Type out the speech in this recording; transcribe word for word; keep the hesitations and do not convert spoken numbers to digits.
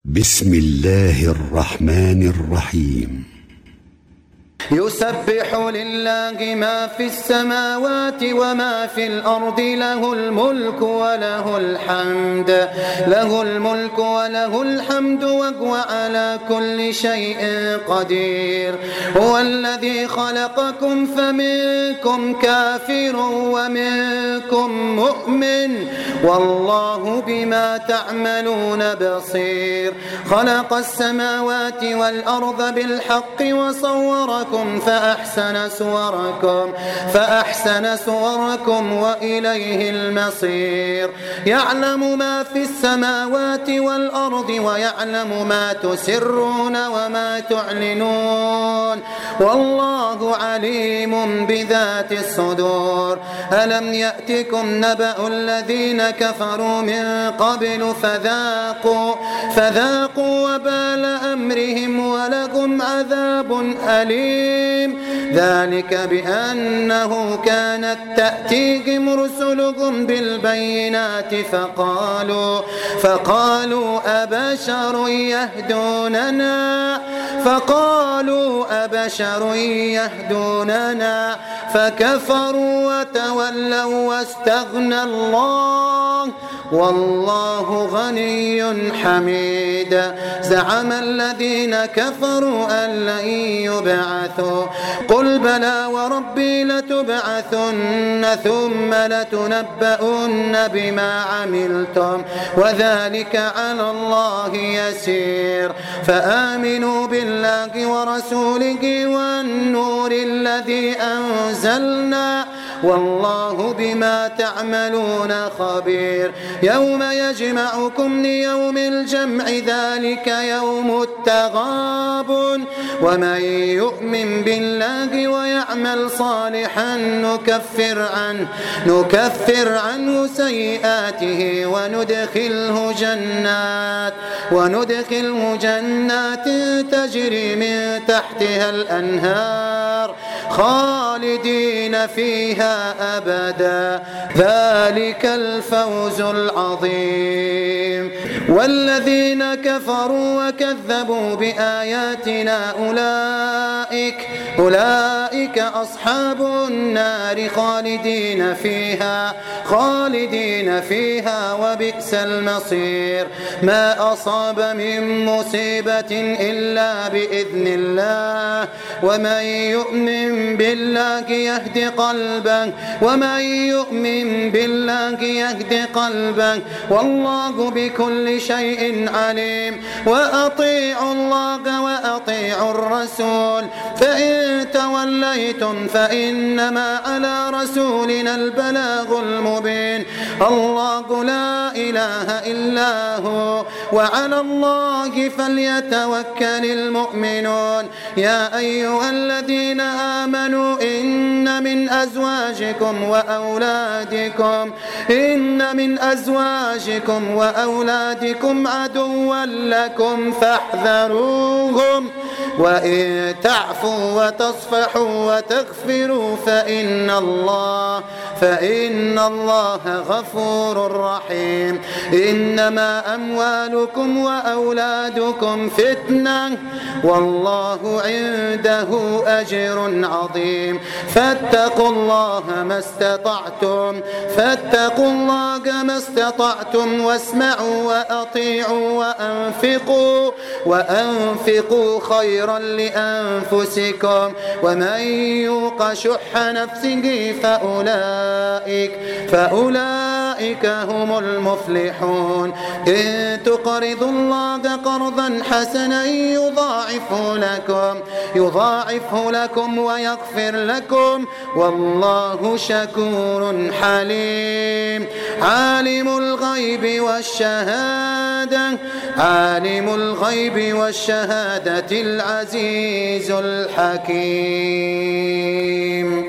بسم الله الرحمن الرحيم. يسبح لله ما في السماوات وما في الأرض، له الملك وله الحمد له الملك وله الحمد وهو على كل شيء قدير. هو الذي خلقكم فمنكم كافر ومنكم مؤمن، والله بما تعملون بصير. خلق السماوات والأرض بالحق وصوركم فأحسن صوركم فأحسن صوركم وإليه المصير. يعلم ما في السماوات والأرض ويعلم ما تسرون وما تعلنون، والله عليم بذات الصدور. ألم يأتكم نبأ الذين كفروا من قبل فذاقوا فذاقوا وبال أمرهم ولهم عذاب أليم. ذلك بأنه كانت تأتيهم رسلهم بالبينات فقالوا فقالوا أبشر يهدوننا فقالوا أبشر يهدوننا فكفروا وتولوا واستغنى الله والله غني حميد. زعم الذين كفروا أن لن يبعثوا، قل بلى وربي لتبعثن ثم لتنبؤن بما عملتم وذلك على الله يسير. فآمنوا بالله ورسوله والنور الذي أنزلنا والله بما تعملون خبير. يوم يجمعكم ليوم الجمع ذلك يوم التغابن، ومن يؤمن بالله ويعمل صالحا نكفر عنه نكفر عنه سيئاته وندخله جنات وندخله جنات تجري من تحتها الأنهار خالدين فيها أبدا، ذلك الفوز العظيم. والذين كفروا وكذبوا بآياتنا أولئك أولئك أصحاب النار خالدين فيها خالدين فيها وبئس المصير. ما أصاب من مصيبة إلا بإذن الله، ومن يؤمن بالله يهد قلبه ومن يؤمن بالله يهد قلبه والله بكل شيء عليم. وأطيعوا الله وأطيعوا الرسول، فإن توليتم فإنما على رسولنا البلاغ المبين. الله لا إله إلا هو وعلى الله فليتوكل المؤمنون. يا أيها الذين آمنوا إن من أزواجكم وأولادكم إن من أزواجكم وأولادكم عدوا لكم فاحذروهم، وإن تعفوا وتصفحوا وتغفروا فإن الله فإن الله غفور رحيم. إنما أموالكم وأولادكم فتنة والله عنده أجر عظيم. فاتقوا الله ما استطعتم فاتقوا الله ما استطعتم واسمعوا وأطيعوا وأنفقوا وأنفقوا خيرا لأنفسكم، ومن يوق شح نفسه فأولئك فأولئك هم المفلحون. إن تقرضوا الله قرضا حسنا يضاعفه لكم يضاعفه لكم ويغفر لكم والله شكور حليم. عالم الغيب والشهادة عالم الغيب والشهادة العزيز الحكيم.